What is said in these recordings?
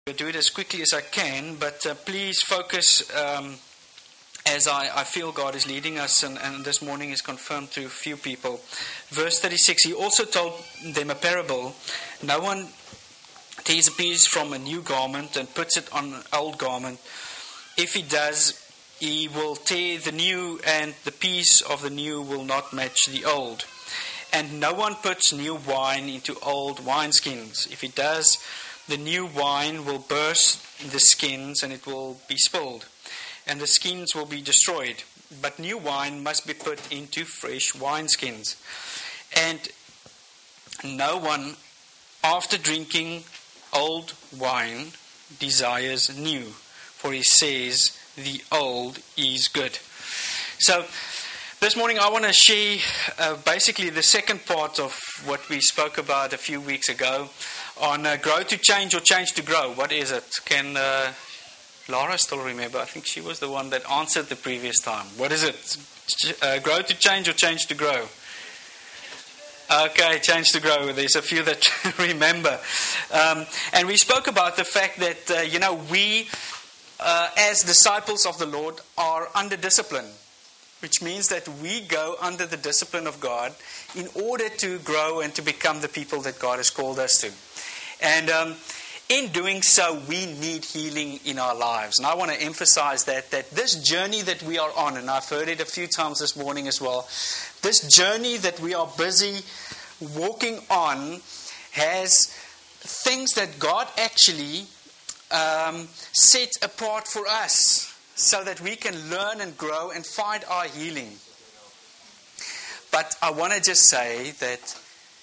I'll do it as quickly as I can, but please focus as I feel God is leading us, and this morning is confirmed through a few people. Verse 36, he also told them a parable. No one tears a piece from a new garment and puts it on an old garment. If he does, he will tear the new, and the piece of the new will not match the old. And no one puts new wine into old wineskins. If he does, the new wine will burst the skins and it will be spilled, and the skins will be destroyed. But new wine must be put into fresh wineskins. And no one, after drinking old wine, desires new, for he says the old is good. So this morning I want to share basically the second part of what we spoke about a few weeks ago on grow to change or change to grow. What is it? Can Lara still remember? I think she was the one that answered the previous time. What is it? Grow to change or change to grow? Okay, change to grow. There's a few that remember. And we spoke about the fact that, we as disciples of the Lord are under discipline, which means that we go under the discipline of God in order to grow and to become the people that God has called us to. And in doing so, we need healing in our lives. And I want to emphasize that this journey that we are on, and I've heard it a few times this morning as well, this journey that we are busy walking on has things that God actually set apart for us so that we can learn and grow and find our healing. But I want to just say that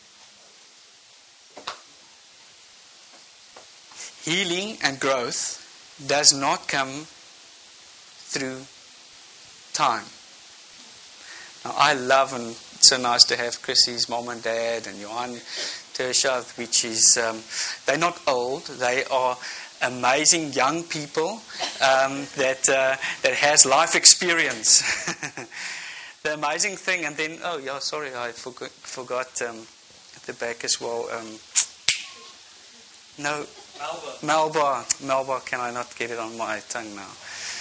healing and growth does not come through time. Now, I love, and it's so nice to have Chrissy's mom and dad and Johan Tersha, which is, they're not old, they are amazing young people that has life experience. The amazing thing, and then, I forgot at the back as well. Melba, can I not get it on my tongue now?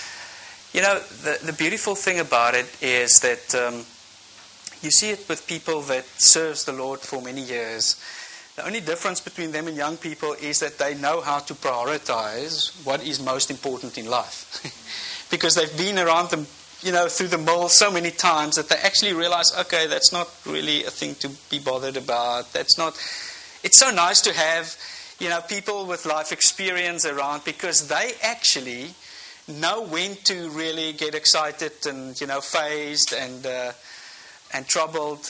The beautiful thing about it is that you see it with people that serves the Lord for many years. The only difference between them and young people is that they know how to prioritize what is most important in life. Because they've been around them, through the mill so many times that they actually realize, okay, that's not really a thing to be bothered about. It's so nice to have people with life experience around, because they actually know when to really get excited and, phased and troubled.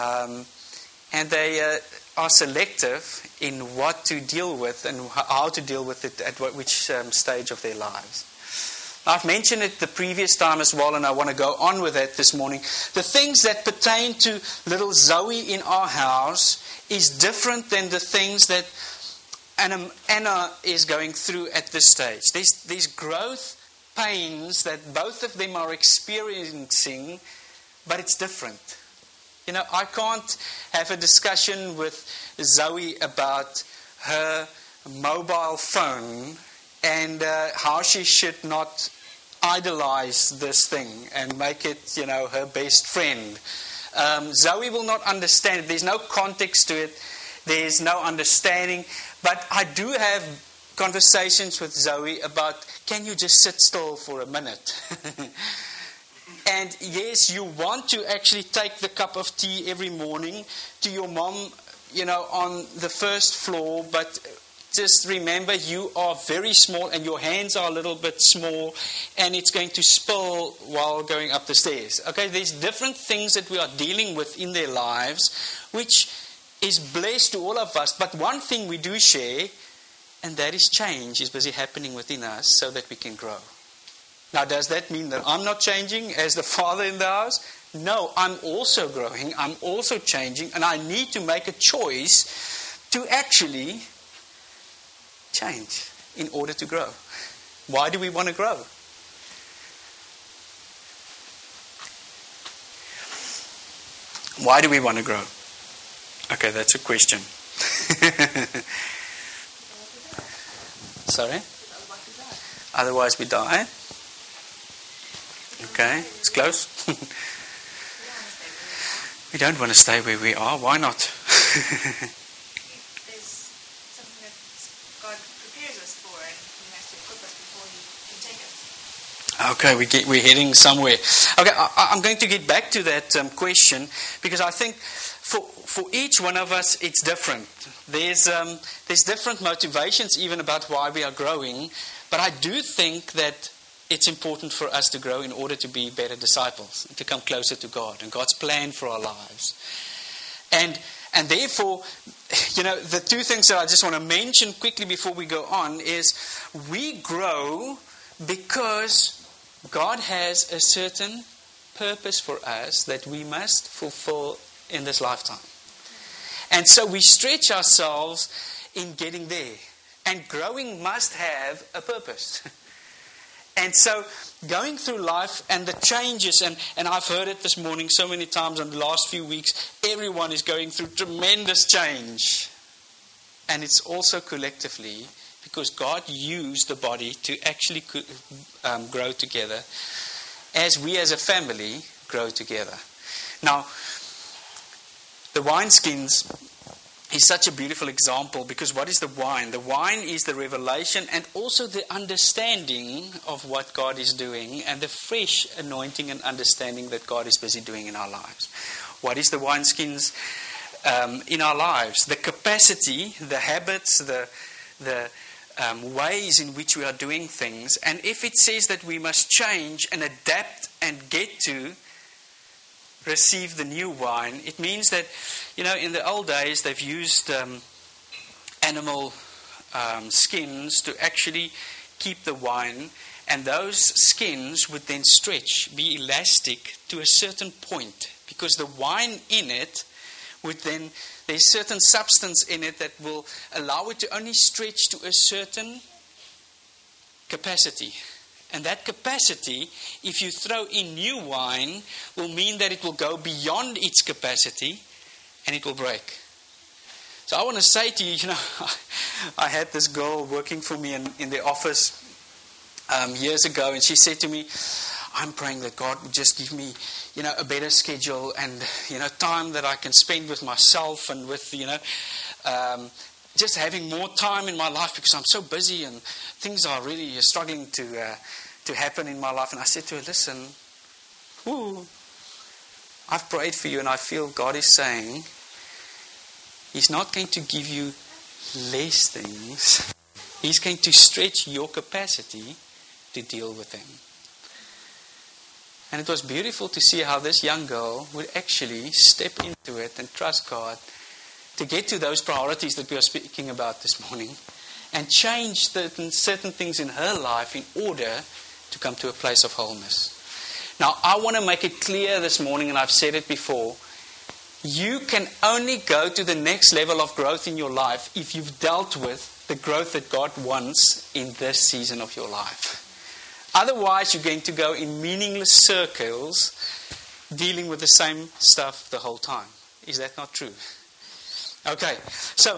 And they are selective in what to deal with and how to deal with it at which stage of their lives. I've mentioned it the previous time as well, and I want to go on with it this morning. The things that pertain to little Zoe in our house is different than the things that Anna is going through at this stage. These growth pains that both of them are experiencing, but it's different. I can't have a discussion with Zoe about her mobile phone and how she should not idolize this thing and make it, her best friend. Zoe will not understand it. There's no context to it. There's no understanding. But I do have conversations with Zoe about, can you just sit still for a minute? And yes, you want to actually take the cup of tea every morning to your mom, on the first floor, but just remember you are very small and your hands are a little bit small and it's going to spill while going up the stairs. Okay, there's different things that we are dealing with in their lives, which is blessed to all of us. But one thing we do share, and that is change is busy happening within us so that we can grow. Now, does that mean that I'm not changing as the father in the house? No, I'm also growing, I'm also changing, and I need to make a choice to actually change in order to grow. Why do we want to grow? Why do we want to grow? Okay, that's a question. Sorry? Otherwise we die. Okay, it's close. We don't want to stay where we are. Why not? There's something that God prepares us for, and He has to equip us before He can take us. Okay, we're heading somewhere. Okay, I'm going to get back to that question, because I think for each one of us it's different. There's different motivations even about why we are growing, but I do think that it's important for us to grow in order to be better disciples, and to come closer to God and God's plan for our lives. And therefore, the two things that I just want to mention quickly before we go on is we grow because God has a certain purpose for us that we must fulfill in this lifetime. And so we stretch ourselves in getting there. And growing must have a purpose. And so going through life and the changes, and I've heard it this morning so many times in the last few weeks, everyone is going through tremendous change. And it's also collectively, because God used the body to actually grow together as we as a family grow together. Now, the wineskins is such a beautiful example, because what is the wine? The wine is the revelation and also the understanding of what God is doing, and the fresh anointing and understanding that God is busy doing in our lives. What is the wineskins in our lives? The capacity, the habits, the ways in which we are doing things. And if it says that we must change and adapt and get to receive the new wine, it means that, in the old days they've used animal skins to actually keep the wine, and those skins would then stretch, be elastic to a certain point, because the wine in it would then, there's certain substance in it that will allow it to only stretch to a certain capacity. And that capacity, if you throw in new wine, will mean that it will go beyond its capacity and it will break. So I want to say to you, I had this girl working for me in the office years ago, and she said to me, I'm praying that God would just give me, a better schedule and, time that I can spend with myself and with, just having more time in my life, because I'm so busy and things are really struggling to happen in my life. And I said to her, listen, I've prayed for you, and I feel God is saying He's not going to give you less things. He's going to stretch your capacity to deal with them. And it was beautiful to see how this young girl would actually step into it and trust God to get to those priorities that we are speaking about this morning, and change certain things in her life in order to come to a place of wholeness. Now, I want to make it clear this morning, and I've said it before, you can only go to the next level of growth in your life if you've dealt with the growth that God wants in this season of your life. Otherwise, you're going to go in meaningless circles dealing with the same stuff the whole time. Is that not true? Okay, so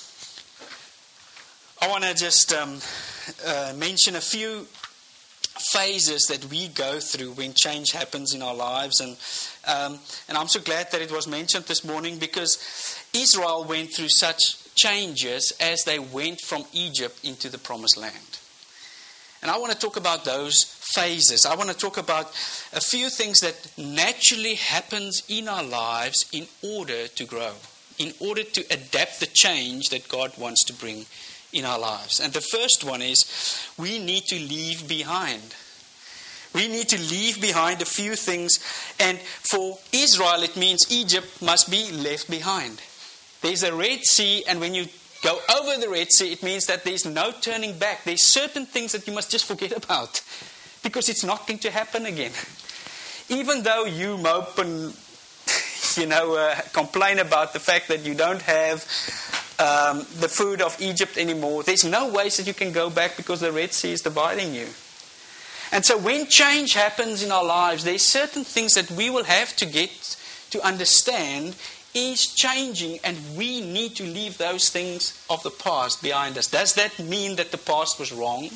I want to just mention a few phases that we go through when change happens in our lives, and I'm so glad that it was mentioned this morning, because Israel went through such changes as they went from Egypt into the Promised Land. And I want to talk about those phases. I want to talk about a few things that naturally happens in our lives in order to grow, in order to adapt the change that God wants to bring in our lives. And the first one is we need to leave behind. We need to leave behind a few things. And for Israel, it means Egypt must be left behind. There's a Red Sea, and when you go over the Red Sea, it means that there's no turning back. There's certain things that you must just forget about, because it's not going to happen again. Even though you mope and complain about the fact that you don't have the food of Egypt anymore, there's no ways that you can go back, because the Red Sea is dividing you. And so when change happens in our lives, there's certain things that we will have to get to understand is changing, and we need to leave those things of the past behind us. Does that mean that the past was wrong?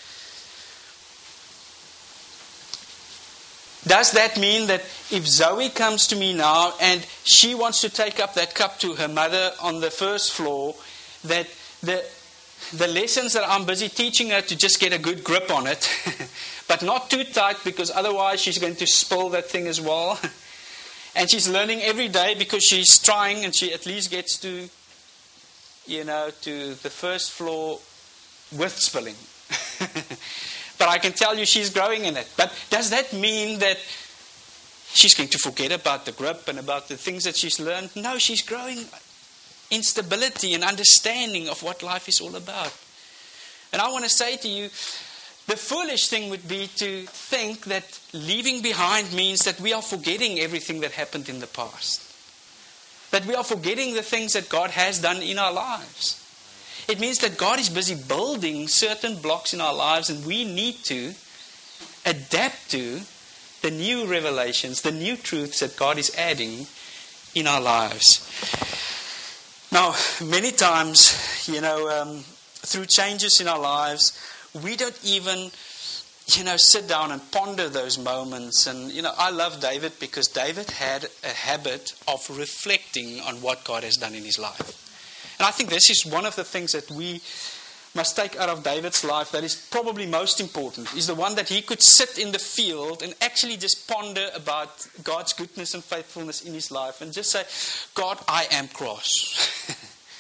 Does that mean that if Zoe comes to me now and she wants to take up that cup to her mother on the first floor, that the lessons that I'm busy teaching her to just get a good grip on it, but not too tight, because otherwise she's going to spill that thing as well. And she's learning every day because she's trying, and she at least gets to, to the first floor with spilling. But I can tell you she's growing in it. But does that mean that she's going to forget about the grip and about the things that she's learned? No, she's growing in stability and understanding of what life is all about. And I want to say to you, the foolish thing would be to think that leaving behind means that we are forgetting everything that happened in the past. That we are forgetting the things that God has done in our lives. It means that God is busy building certain blocks in our lives, and we need to adapt to the new revelations, the new truths that God is adding in our lives. Now, many times, through changes in our lives, we don't even, sit down and ponder those moments. And, I love David because David had a habit of reflecting on what God has done in his life. And I think this is one of the things that we must take out of David's life that is probably most important, is the one that he could sit in the field and actually just ponder about God's goodness and faithfulness in his life and just say, God, I am cross.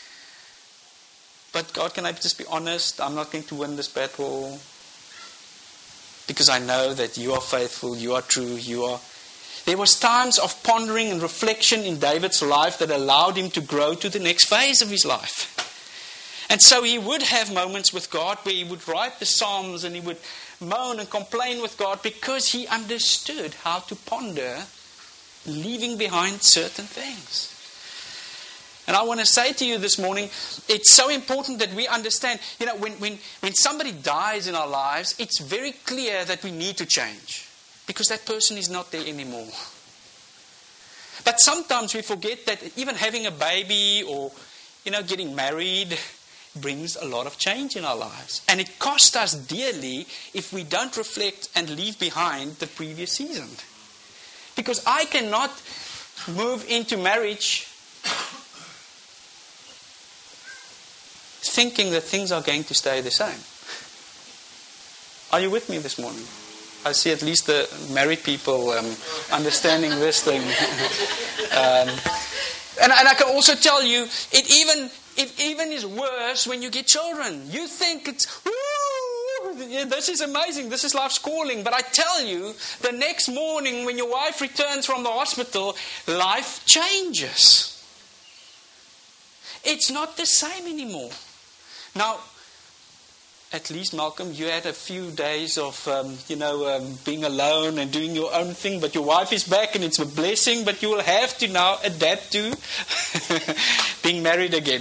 But God, can I just be honest? I'm not going to win this battle because I know that you are faithful, you are true, you are... There was times of pondering and reflection in David's life that allowed him to grow to the next phase of his life. And so he would have moments with God where he would write the Psalms and he would moan and complain with God because he understood how to ponder, leaving behind certain things. And I want to say to you this morning, it's so important that we understand, when somebody dies in our lives, it's very clear that we need to change. Because that person is not there anymore. But sometimes we forget that even having a baby or, getting married brings a lot of change in our lives. And it costs us dearly if we don't reflect and leave behind the previous season. Because I cannot move into marriage thinking that things are going to stay the same. Are you with me this morning? I see at least the married people understanding this thing. And I can also tell you, it even is worse when you get children. You think it's, this is amazing, this is life's calling. But I tell you, the next morning when your wife returns from the hospital, life changes. It's not the same anymore. Now, at least, Malcolm, you had a few days of, being alone and doing your own thing, but your wife is back and it's a blessing, but you will have to now adapt to being married again.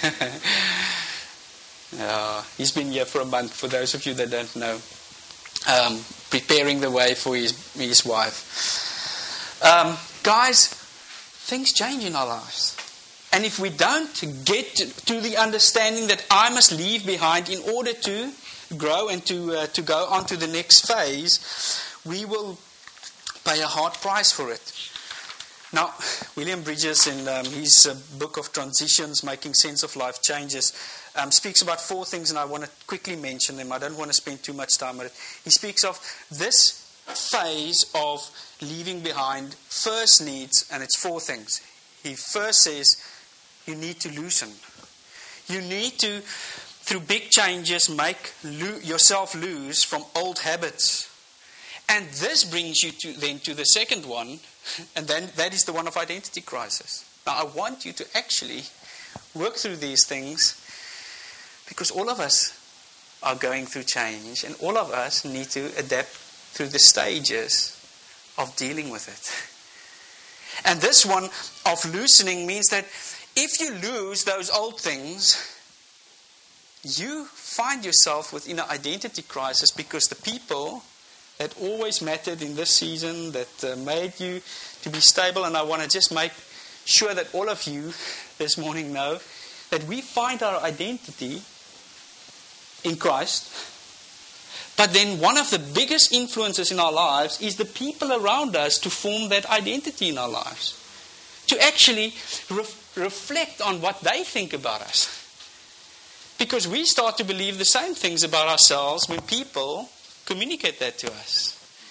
He's been here for a month, for those of you that don't know, preparing the way for his wife. Guys, things change in our lives. And if we don't get to the understanding that I must leave behind in order to grow and to go on to the next phase, we will pay a hard price for it. Now, William Bridges in his book of Transitions, Making Sense of Life Changes, speaks about 4 things, and I want to quickly mention them. I don't want to spend too much time on it. He speaks of this phase of leaving behind first needs, and it's 4 things. He first says, you need to loosen. You need to, through big changes, make yourself loose from old habits. And this brings you to the second one, and then that is the one of identity crisis. Now, I want you to actually work through these things because all of us are going through change, and all of us need to adapt through the stages of dealing with it. And this one of loosening means that if you lose those old things, you find yourself within an identity crisis because the people that always mattered in this season, that made you to be stable, and I want to just make sure that all of you this morning know that we find our identity in Christ. But then one of the biggest influences in our lives is the people around us to form that identity in our lives. To actually reflect on what they think about us. Because we start to believe the same things about ourselves when people communicate that to us.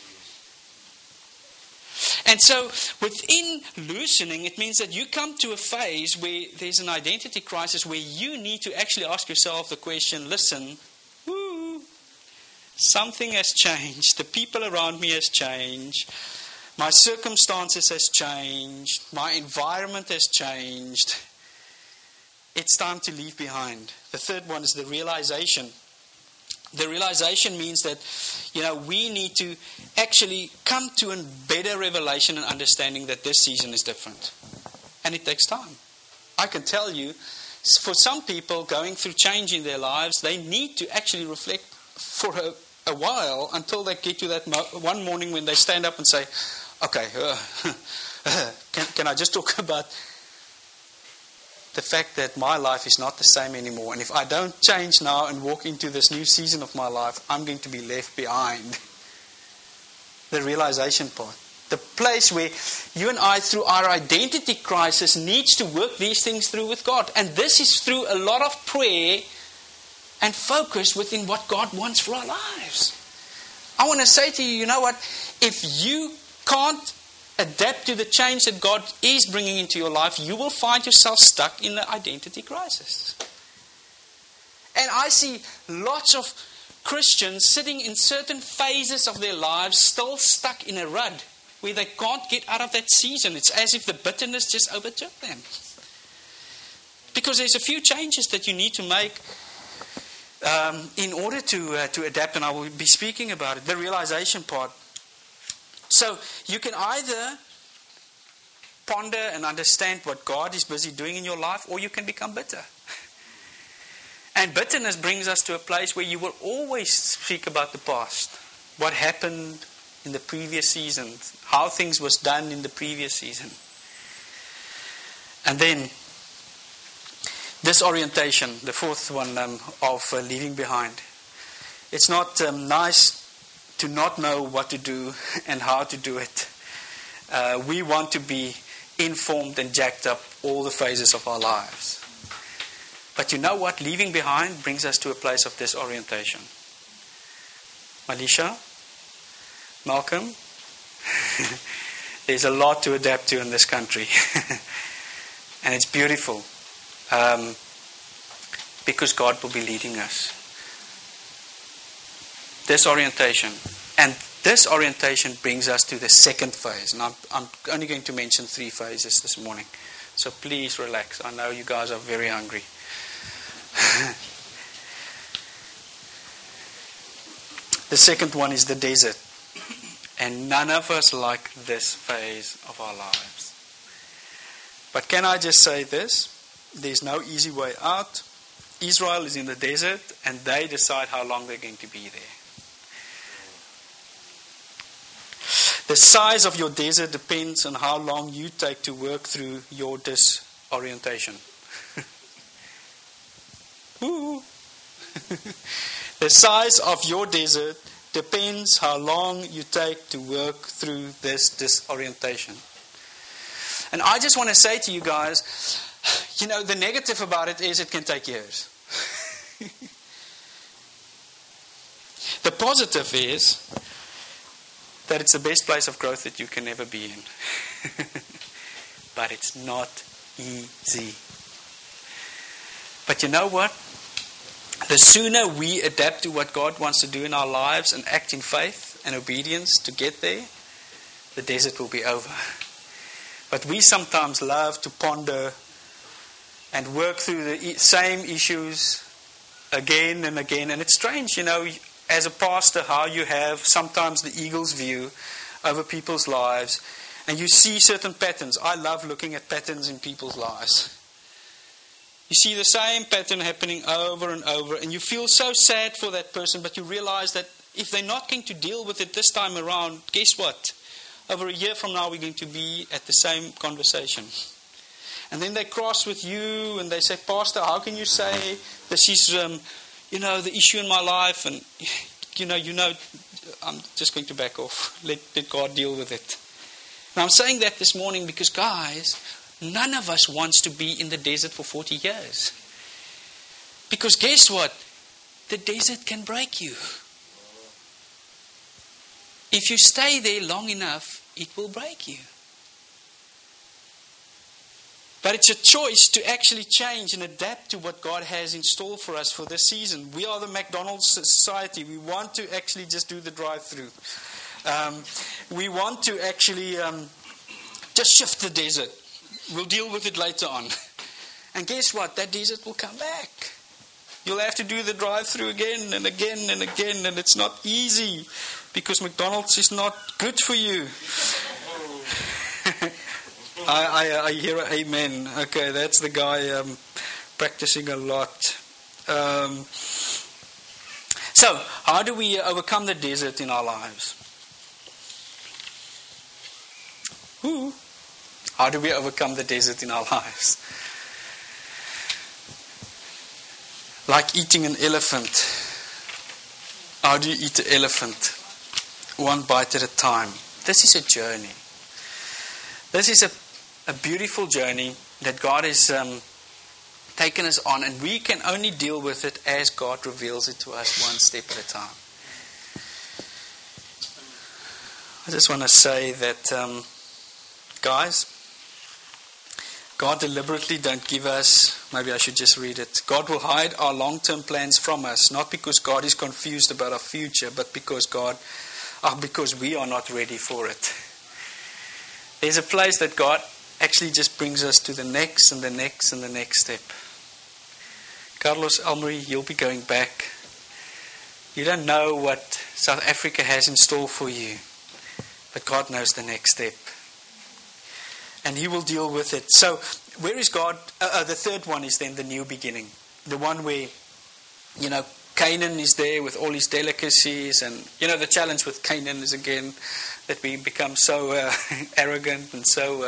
And so within loosening, it means that you come to a phase where there's an identity crisis where you need to actually ask yourself the question, listen, something has changed. The people around me has changed. My circumstances has changed. My environment has changed. It's time to leave behind. The third one is the realization. The realization means that, we need to actually come to a better revelation and understanding that this season is different. And it takes time. I can tell you, for some people going through change in their lives, they need to actually reflect for a while until they get to that one morning when they stand up and say, okay, can I just talk about the fact that my life is not the same anymore. And if I don't change now and walk into this new season of my life, I'm going to be left behind. The realization part. The place where you and I, through our identity crisis, needs to work these things through with God. And this is through a lot of prayer and focus within what God wants for our lives. I want to say to you, you know what? If you can't adapt to the change that God is bringing into your life, you will find yourself stuck in the identity crisis. And I see lots of Christians sitting in certain phases of their lives still stuck in a rut where they can't get out of that season. It's as if the bitterness just overtook them. Because there's a few changes that you need to make in order to adapt, and I will be speaking about it, the realization part. So you can either ponder and understand what God is busy doing in your life, or you can become bitter. And bitterness brings us to a place where you will always speak about the past. What happened in the previous season, how things was done in the previous season. And then disorientation, the fourth one of leaving behind. It's not nice to not know what to do and how to do it. We want to be informed and jacked up all the phases of our lives. But you know what? Leaving behind brings us to a place of disorientation. Malisha, Malcolm, there's a lot to adapt to in this country. And it's beautiful. Because God will be leading us. Disorientation. And disorientation brings us to the second phase. And I'm only going to mention 3 phases this morning. So please relax. I know you guys are very hungry. The second one is the desert. And none of us like this phase of our lives. But can I just say this? There's no easy way out. Israel is in the desert and they decide how long they're going to be there. The size of your desert depends on how long you take to work through your disorientation. The size of your desert depends how long you take to work through this disorientation. And I just want to say to you guys, the negative about it is it can take years. The positive is that it's the best place of growth that you can ever be in. But it's not easy. But you know what? The sooner we adapt to what God wants to do in our lives and act in faith and obedience to get there, the desert will be over. But we sometimes love to ponder and work through the same issues again and again. And it's strange, as a pastor, how you have sometimes the eagle's view over people's lives. And you see certain patterns. I love looking at patterns in people's lives. You see the same pattern happening over and over. And you feel so sad for that person. But you realize that if they're not going to deal with it this time around, guess what? Over a year from now, we're going to be at the same conversation. And then they cross with you and they say, Pastor, how can you say this is, the issue in my life? And, I'm just going to back off. Let God deal with it. Now, I'm saying that this morning because, guys, none of us wants to be in the desert for 40 years. Because guess what? The desert can break you. If you stay there long enough, it will break you. But it's a choice to actually change and adapt to what God has in store for us for this season. We are the McDonald's society. We want to actually just do the drive-through. We want to actually just shift the desert. We'll deal with it later on. And guess what? That desert will come back. You'll have to do the drive-through again and again and again. And it's not easy because McDonald's is not good for you. I hear an amen. Okay, that's the guy practicing a lot. So, how do we overcome the desert in our lives? How do we overcome the desert in our lives? Like eating an elephant. How do you eat an elephant? One bite at a time. This is a journey. This is a beautiful journey that God has taken us on, and we can only deal with it as God reveals it to us one step at a time. I just want to say that, guys, God deliberately don't give us, maybe I should just read it. God will hide our long-term plans from us, not because God is confused about our future, but because we are not ready for it. There's a place that God actually just brings us to the next and the next and the next step. Carlos Elmery, you'll be going back. You don't know what South Africa has in store for you, but God knows the next step. And He will deal with it. So, where is God? The third one is then the new beginning. The one where, Canaan is there with all his delicacies. And, the challenge with Canaan is again that we become so arrogant and so,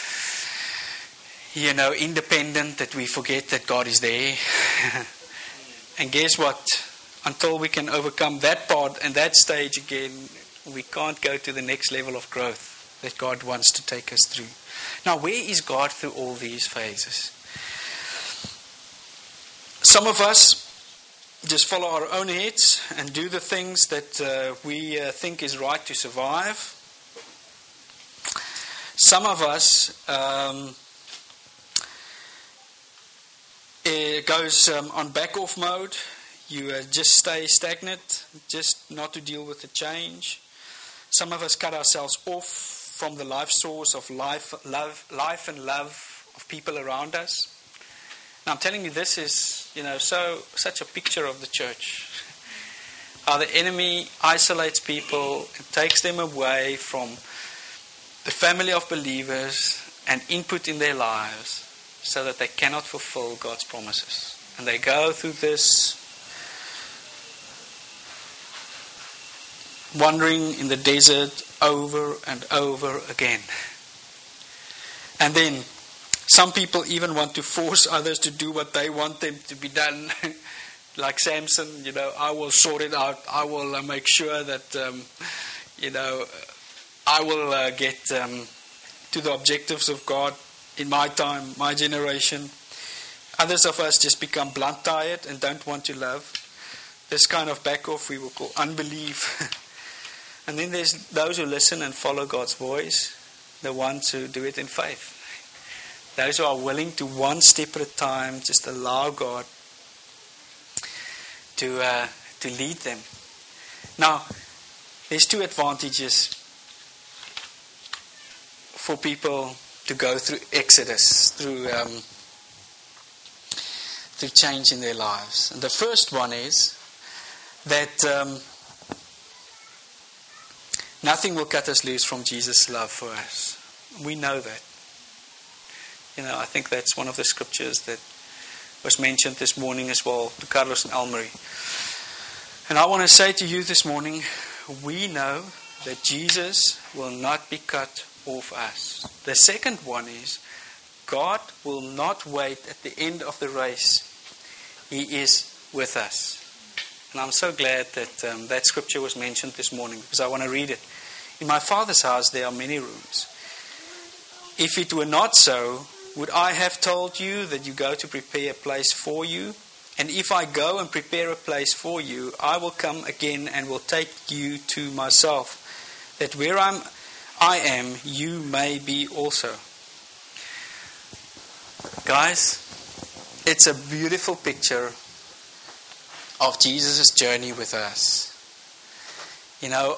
independent that we forget that God is there. And guess what? Until we can overcome that part and that stage again, we can't go to the next level of growth that God wants to take us through. Now, where is God through all these phases? Some of us just follow our own heads and do the things that we think is right to survive. Some of us it goes on back-off mode. You just stay stagnant, just not to deal with the change. Some of us cut ourselves off from the life source of life and love of people around us. Now, I'm telling you, this is, such a picture of the church. How the enemy isolates people and takes them away from the family of believers and input in their lives so that they cannot fulfill God's promises. And they go through this wandering in the desert over and over again. And then some people even want to force others to do what they want them to be done. Like Samson, I will sort it out. I will make sure that, I will get to the objectives of God in my time, my generation. Others of us just become blunt-tired and don't want to love. This kind of back-off we will call unbelief. And then there's those who listen and follow God's voice, the ones who do it in faith. Those who are willing to one step at a time just allow God to lead them. Now, there's two advantages for people to go through Exodus, through change in their lives. And the first one is that nothing will cut us loose from Jesus' love for us. We know that. I think that's one of the scriptures that was mentioned this morning as well to Carlos and Elmery. And I want to say to you this morning, we know that Jesus will not be cut off us. The second one is, God will not wait at the end of the race. He is with us. And I'm so glad that that scripture was mentioned this morning, because I want to read it. In my Father's house there are many rooms. If it were not so, would I have told you that you go to prepare a place for you? And if I go and prepare a place for you, I will come again and will take you to myself, that where I am, you may be also. Guys, it's a beautiful picture of Jesus' journey with us. You know,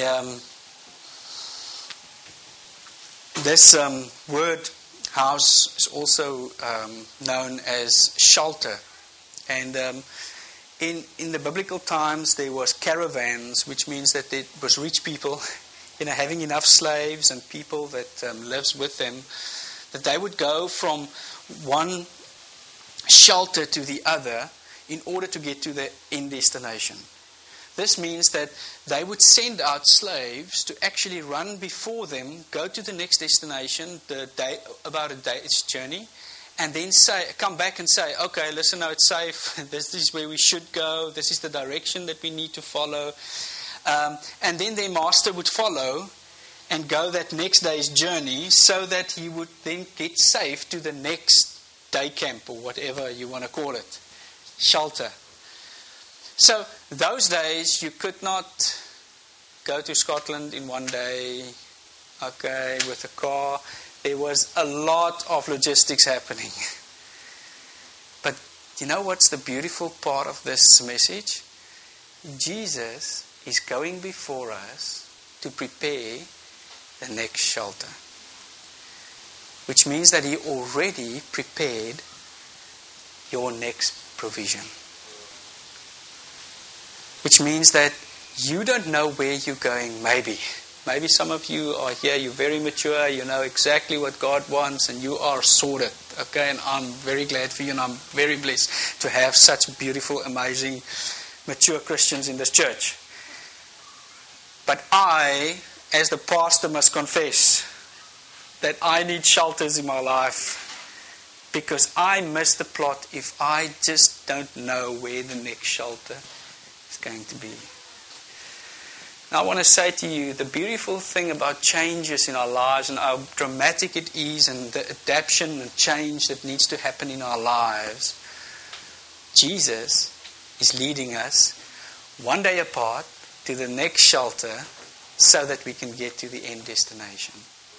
this word house is also known as shelter. And in the biblical times there was caravans, which means that it was rich people, you know, having enough slaves and people that lives with them, that they would go from one shelter to the other in order to get to the end destination. This means that they would send out slaves to actually run before them, go to the next destination, about a day's journey, and then come back and say, okay, listen, now it's safe, this is where we should go, this is the direction that we need to follow. And then their master would follow and go that next day's journey, so that he would then get safe to the next day camp, or whatever you want to call it. Shelter. So those days you could not go to Scotland in one day, okay, with a car. There was a lot of logistics happening. But you know what's the beautiful part of this message? Jesus is going before us to prepare the next shelter. Which means that he already prepared your next provision. Which means that you don't know where you're going, maybe. Maybe some of you are here, you're very mature, you know exactly what God wants, and you are sorted. Okay, and I'm very glad for you, and I'm very blessed to have such beautiful, amazing, mature Christians in this church. But I, as the pastor, must confess that I need shelters in my life, because I miss the plot if I just don't know where the next shelter is going to be. Now I want to say to you, the beautiful thing about changes in our lives and how dramatic it is, and the adaptation and change that needs to happen in our lives, Jesus is leading us one day apart to the next shelter so that we can get to the end destination.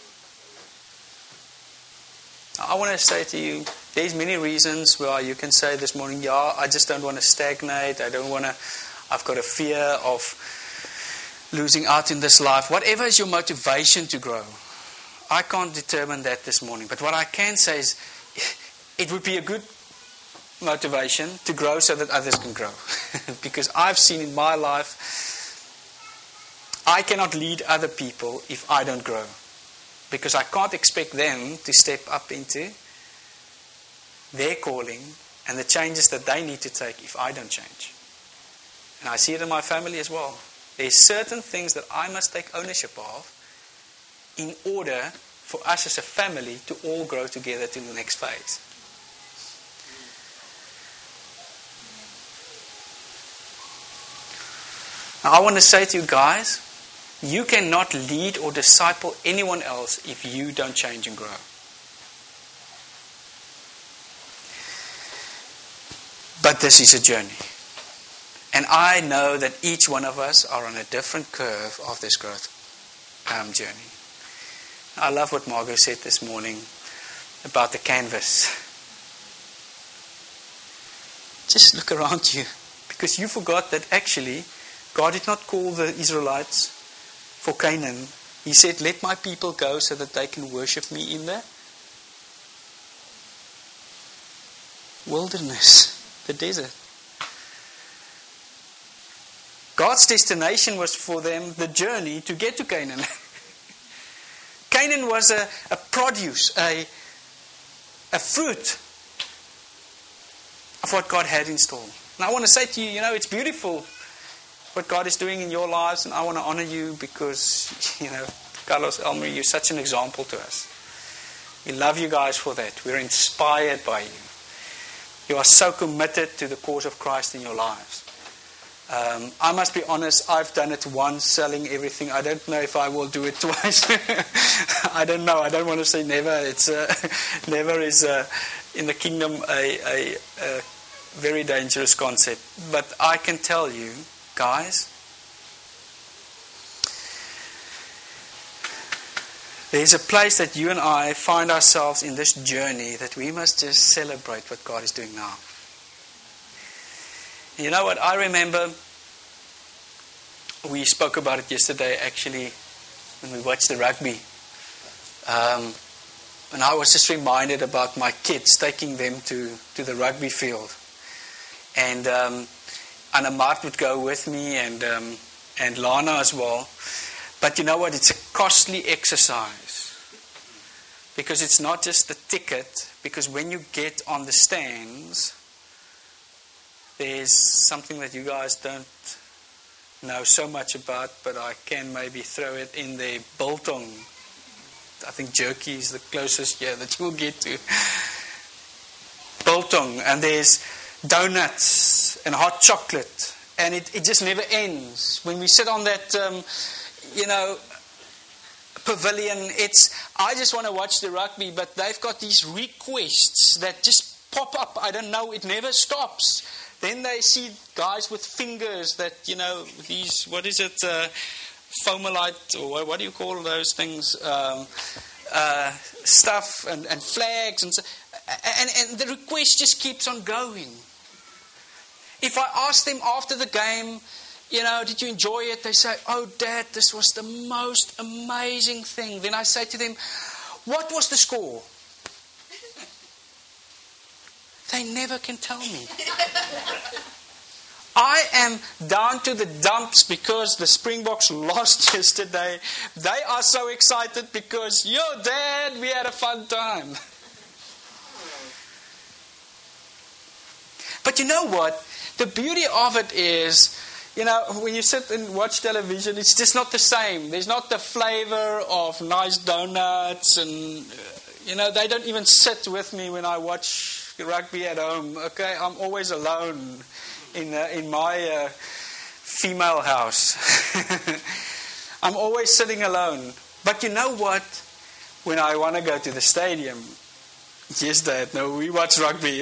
I want to say to you, there's many reasons why you can say this morning, yeah, I just don't want to stagnate. I've got a fear of losing out in this life. Whatever is your motivation to grow, I can't determine that this morning. But what I can say is, it would be a good motivation to grow so that others can grow. Because I've seen in my life, I cannot lead other people if I don't grow. Because I can't expect them to step up into their calling and the changes that they need to take if I don't change. And I see it in my family as well. There's certain things that I must take ownership of in order for us as a family to all grow together to the next phase. Now I want to say to you guys, you cannot lead or disciple anyone else if you don't change and grow. But this is a journey. And I know that each one of us are on a different curve of this growth journey. I love what Margot said this morning about the canvas. Just look around you, because you forgot that actually God did not call the Israelites for Canaan. He said, let my people go so that they can worship me in the wilderness, the desert. God's destination was for them the journey to get to Canaan. Canaan was a produce, a fruit of what God had in store. And I want to say to you, it's beautiful what God is doing in your lives, and I want to honor you because, Carlos Elmer, you're such an example to us. We love you guys for that. We're inspired by you. You are so committed to the cause of Christ in your lives. I must be honest, I've done it once, selling everything. I don't know if I will do it twice. I don't know. I don't want to say never. It's never is in the kingdom a very dangerous concept. But I can tell you, guys, there's a place that you and I find ourselves in this journey that we must just celebrate what God is doing now. You know what? I remember we spoke about it yesterday, actually, when we watched the rugby. And I was just reminded about my kids, taking them to the rugby field. And Anna Mart would go with me, and Lana as well. But you know what? It's a costly exercise. Because it's not just the ticket. Because when you get on the stands, there's something that you guys don't know so much about, but I can maybe throw it in there. Biltong. I think jerky is the closest that you'll get to. Biltong. And there's donuts and hot chocolate. And it just never ends. When we sit on that, pavilion, I just want to watch the rugby, but they've got these requests that just pop up. I don't know, it never stops. Then they see guys with fingers that, these, what is it, Fomalite, or what do you call those things, stuff and flags, and the request just keeps on going. If I ask them after the game, did you enjoy it? They say, oh, Dad, this was the most amazing thing. Then I say to them, what was the score? They never can tell me. I am down to the dumps because the Springboks lost yesterday. They are so excited because, Dad, we had a fun time. But you know what? The beauty of it is, when you sit and watch television, it's just not the same. There's not the flavor of nice donuts and, they don't even sit with me when I watch rugby at home. Okay, I'm always alone in my female house. I'm always sitting alone. But you know what? When I want to go to the stadium, yes, Dad, no, we watch rugby.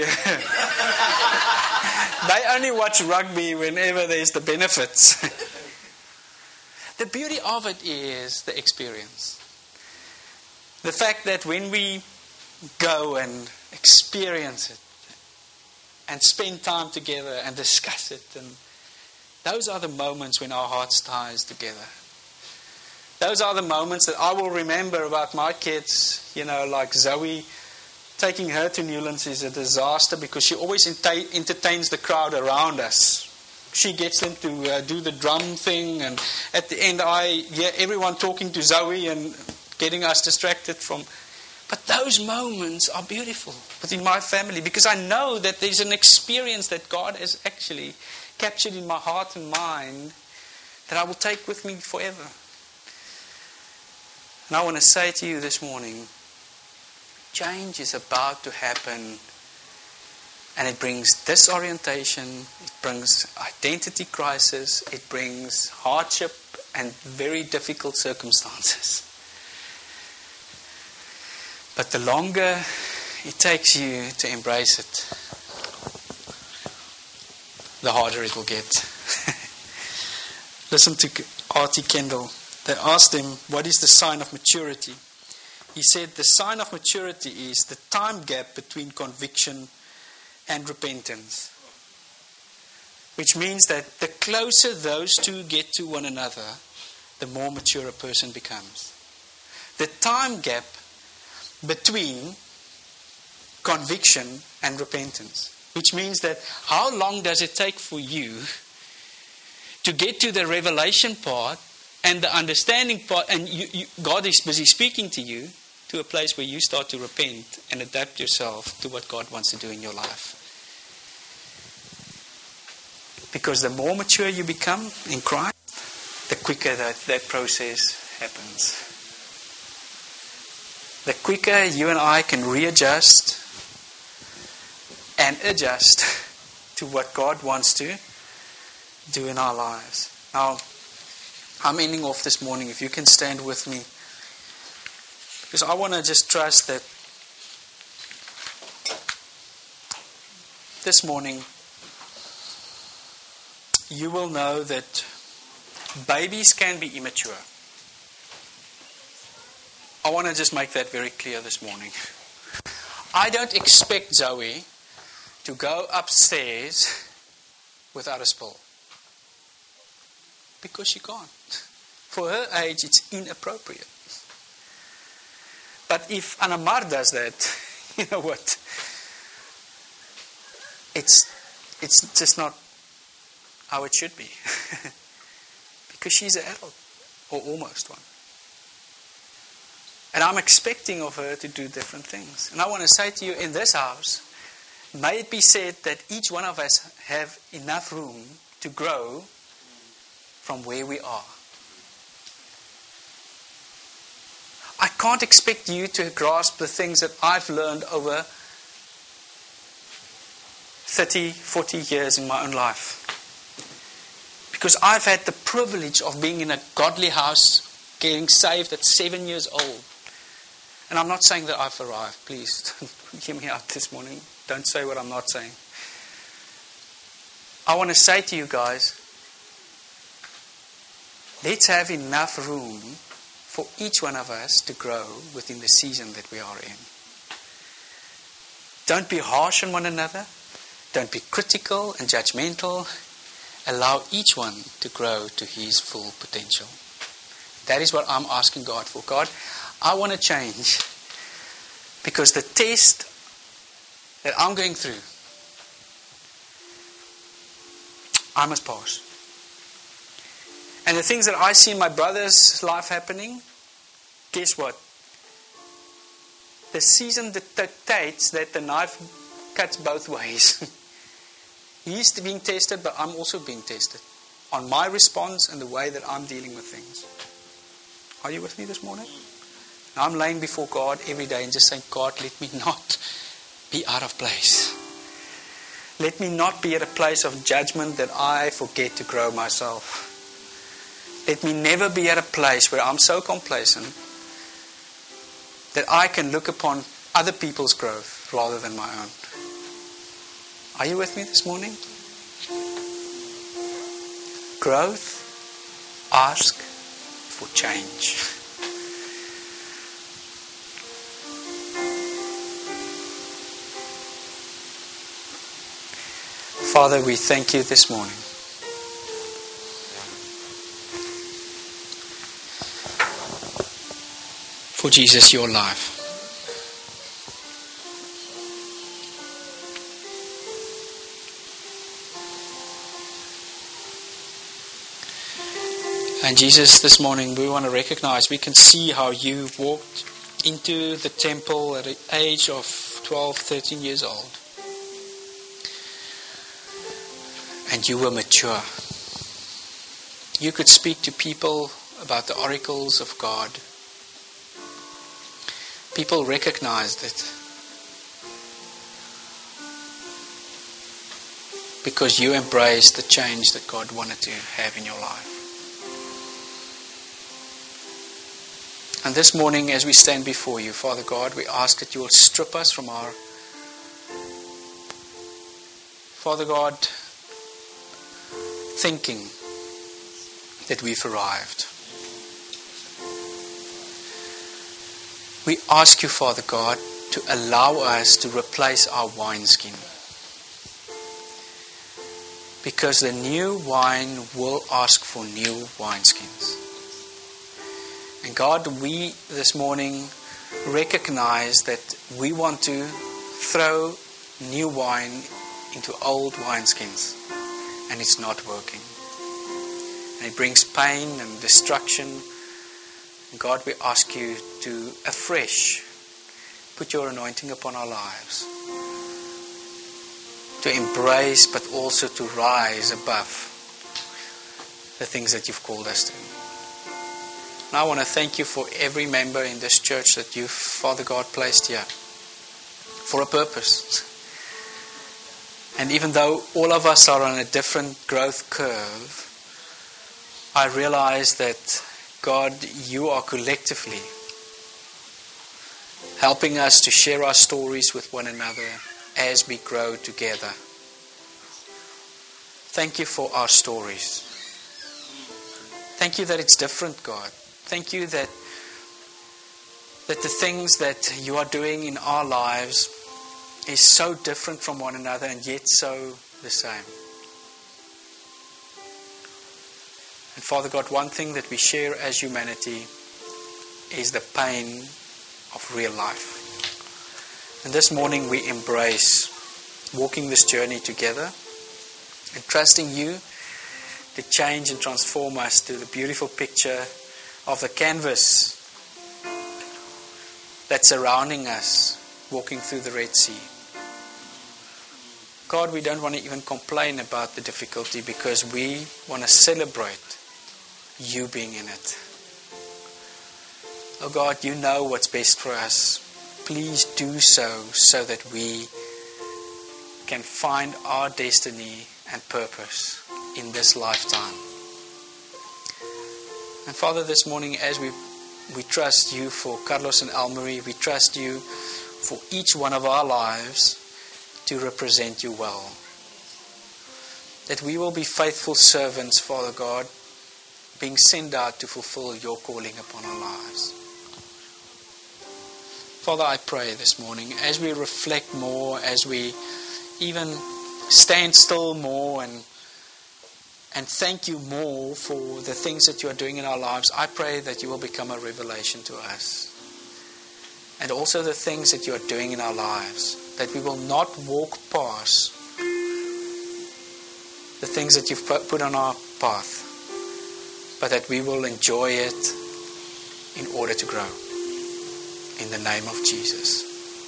They only watch rugby whenever there's the benefits. The beauty of it is the experience. The fact that when we go and experience it and spend time together and discuss it, and those are the moments when our hearts ties together. Those are the moments that I will remember about my kids, like Zoe. Taking her to Newlands is a disaster because she always entertains the crowd around us. She gets them to do the drum thing, and at the end I hear everyone talking to Zoe and getting us distracted from. But those moments are beautiful within my family because I know that there's an experience that God has actually captured in my heart and mind that I will take with me forever. And I want to say to you this morning, change is about to happen, and it brings disorientation, it brings identity crisis, it brings hardship and very difficult circumstances. But the longer it takes you to embrace it, the harder it will get. Listen to R.T. Kendall. They asked him, what is the sign of maturity? He said the sign of maturity is the time gap between conviction and repentance. Which means that the closer those two get to one another, the more mature a person becomes. The time gap between conviction and repentance. Which means that how long does it take for you to get to the revelation part and the understanding part, and God is busy speaking to you, to a place where you start to repent and adapt yourself to what God wants to do in your life. Because the more mature you become in Christ, the quicker that process happens. the quicker you and I can readjust and adjust to what God wants to do in our lives. Now, I'm ending off this morning. If you can stand with me, because I want to just trust that this morning you will know that babies can be immature. I want to just make that very clear this morning. I don't expect Zoe to go upstairs without a spill, because she can't. For her age, it's inappropriate. But if Anamar does that, you know what? It's just not how it should be. Because she's an adult, or almost one. And I'm expecting of her to do different things. And I want to say to you, in this house, may it be said that each one of us have enough room to grow from where we are. I can't expect you to grasp the things that I've learned over 30, 40 years in my own life. Because I've had the privilege of being in a godly house, getting saved at 7 years old. And I'm not saying that I've arrived. Please, don't hear me out this morning. Don't say what I'm not saying. I want to say to you guys, let's have enough room for each one of us to grow within the season that we are in. Don't be harsh on one another. Don't be critical and judgmental. Allow each one to grow to his full potential. That is what I'm asking God for. God, I want to change, because the test that I'm going through, I must pass. And the things that I see in my brother's life happening, guess what? The season dictates that the knife cuts both ways. He's being tested, but I'm also being tested on my response and the way that I'm dealing with things. Are you with me this morning? Now I'm laying before God every day and just saying, God, let me not be out of place. Let me not be at a place of judgment that I forget to grow myself. Let me never be at a place where I'm so complacent that I can look upon other people's growth rather than my own. Are you with me this morning? Growth, ask for change. Father, we thank you this morning. For Jesus, your life. And Jesus, this morning we want to recognize, we can see how you walked into the temple at the age of 12, 13 years old. And you were mature. You could speak to people about the oracles of God. People recognized it because you embraced the change that God wanted to have in your life. And this morning, as we stand before you, Father God, we ask that you will strip us from our, Father God, thinking that we've arrived. We ask you, Father God, to allow us to replace our wineskin. Because the new wine will ask for new wineskins. And God, we this morning recognize that we want to throw new wine into old wineskins. And it's not working. And it brings pain and destruction. And God, we ask you to afresh put your anointing upon our lives. To embrace, but also to rise above the things that you've called us to. And I want to thank you for every member in this church that you, Father God, placed here for a purpose. And even though all of us are on a different growth curve, I realize that, God, you are collectively helping us to share our stories with one another as we grow together. Thank you for our stories. Thank you that it's different, God. Thank you that the things that you are doing in our lives is so different from one another and yet so the same. And Father God, one thing that we share as humanity is the pain of real life. And this morning we embrace walking this journey together and trusting you to change and transform us to the beautiful picture of the canvas that's surrounding us walking through the Red Sea. God, we don't want to even complain about the difficulty because we want to celebrate you being in it. Oh God, you know what's best for us. Please do so that we can find our destiny and purpose in this lifetime. And Father, this morning as we trust you for Carlos and Almarie, we trust you for each one of our lives to represent you well. That we will be faithful servants, Father God, being sent out to fulfill your calling upon our lives. Father, I pray this morning as we reflect more, as we even stand still more and thank you more for the things that you are doing in our lives, I pray that you will become a revelation to us. And also the things that you are doing in our lives, that we will not walk past the things that you've put on our path, but that we will enjoy it in order to grow. In the name of Jesus.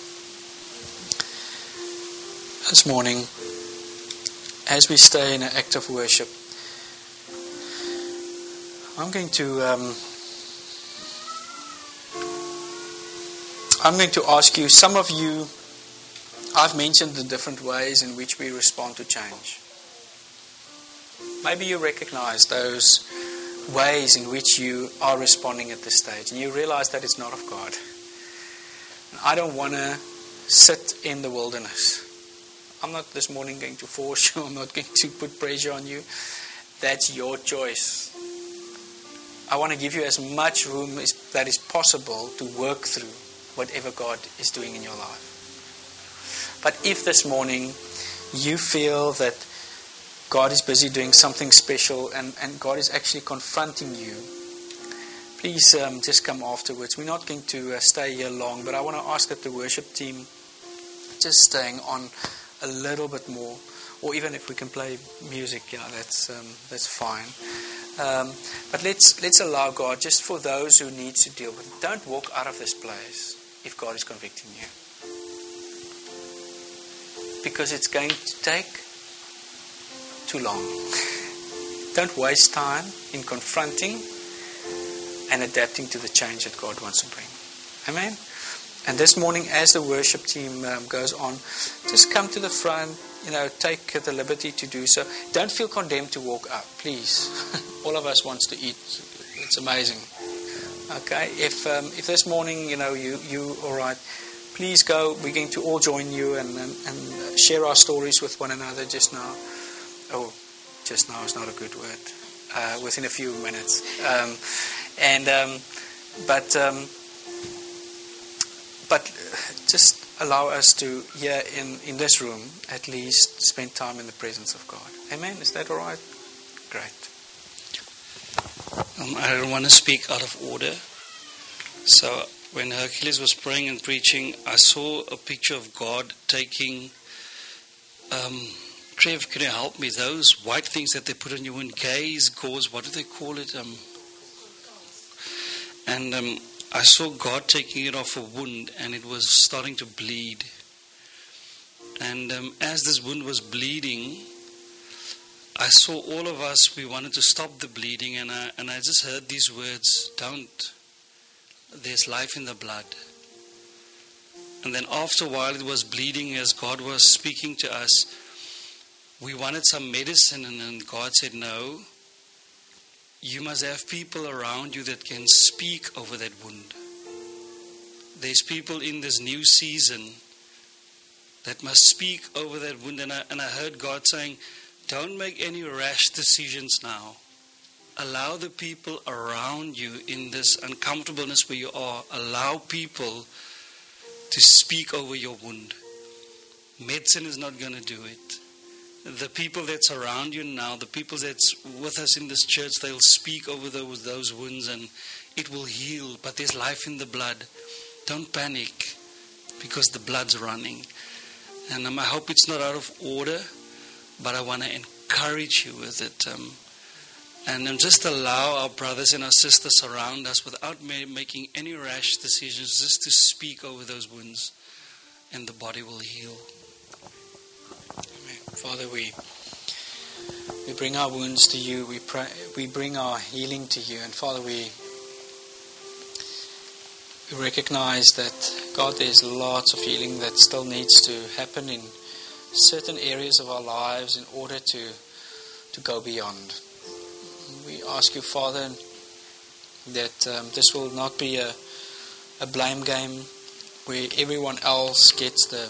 This morning, as we stay in an act of worship, I'm going to ask you, some of you, I've mentioned the different ways in which we respond to change. Maybe you recognize those ways in which you are responding at this stage, and you realize that it's not of God. And I don't want to sit in the wilderness. I'm not this morning going to force you. I'm not going to put pressure on you. That's your choice. I want to give you as much room as that is possible to work through whatever God is doing in your life. But if this morning you feel that God is busy doing something special and God is actually confronting you, please just come afterwards. We're not going to stay here long, but I want to ask that the worship team just staying on a little bit more, or even if we can play music, that's fine. But let's allow God, just for those who need to deal with it. Don't walk out of this place if God is convicting you, because it's going to take too long. Don't waste time in confronting and adapting to the change that God wants to bring. Amen? And this morning, as the worship team goes on, just come to the front, take the liberty to do so. Don't feel condemned to walk up, please. All of us wants to eat. It's amazing. Okay? If this morning, you all right, please go. We're going to all join you and share our stories with one another just now. Oh, just now is not a good word. Within a few minutes. But just allow us to, here in this room, at least spend time in the presence of God. Amen? Is that all right? Great. I don't want to speak out of order. So when Hercules was praying and preaching, I saw a picture of God taking... Trev, can you help me? Those white things that they put on you in gauze, gauze, what do they call it? I saw God taking it off a wound, and it was starting to bleed. And as this wound was bleeding, I saw all of us, we wanted to stop the bleeding, and I just heard these words, don't. There's life in the blood. And then after a while it was bleeding as God was speaking to us. We wanted some medicine, and then God said, no, you must have people around you that can speak over that wound. There's people in this new season that must speak over that wound. And I heard God saying, don't make any rash decisions now. Allow the people around you in this uncomfortableness where you are, allow people to speak over your wound. Medicine is not going to do it. The people that's around you now, the people that's with us in this church, they'll speak over those wounds and it will heal. But there's life in the blood. Don't panic because the blood's running. And I hope it's not out of order, but I want to encourage you with it. And just allow our brothers and our sisters around us without making any rash decisions, just to speak over those wounds, and the body will heal. Amen. Father, we bring our wounds to you. We pray, we bring our healing to you. And Father, we recognize that, God, there's lots of healing that still needs to happen in certain areas of our lives in order to go beyond. We ask you, Father, that this will not be a blame game where everyone else gets the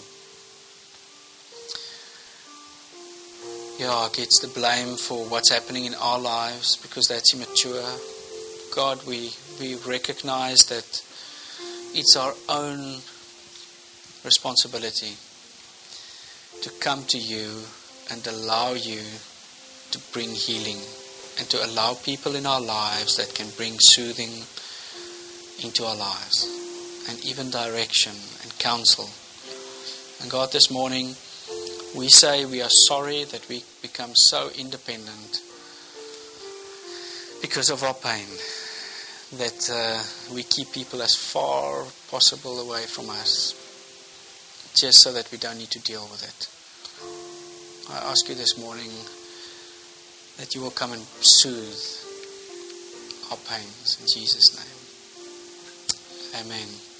blame for what's happening in our lives, because that's immature. God, we recognize that it's our own responsibility to come to you and allow you to bring healing, and to allow people in our lives that can bring soothing into our lives, and even direction and counsel. And God, this morning we say we are sorry that we become so independent because of our pain, that we keep people as far possible away from us, just so that we don't need to deal with it. I ask you this morning that you will come and soothe our pains in Jesus' name. Amen.